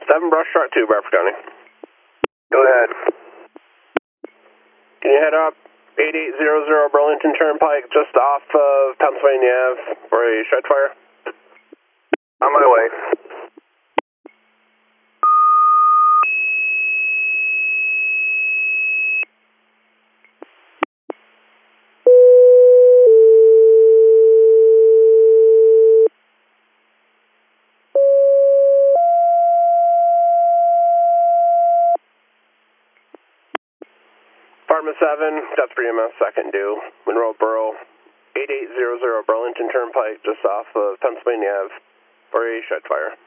7 Brush Truck 2, Bradford County. Go ahead. Can you head up 8800 Burlington Turnpike just off of Pennsylvania Ave for a shed fire? On my way. Department 7, Death for EMS, second due, Monroe Borough, 8800 Burlington Turnpike just off of Pennsylvania Ave for a shed fire.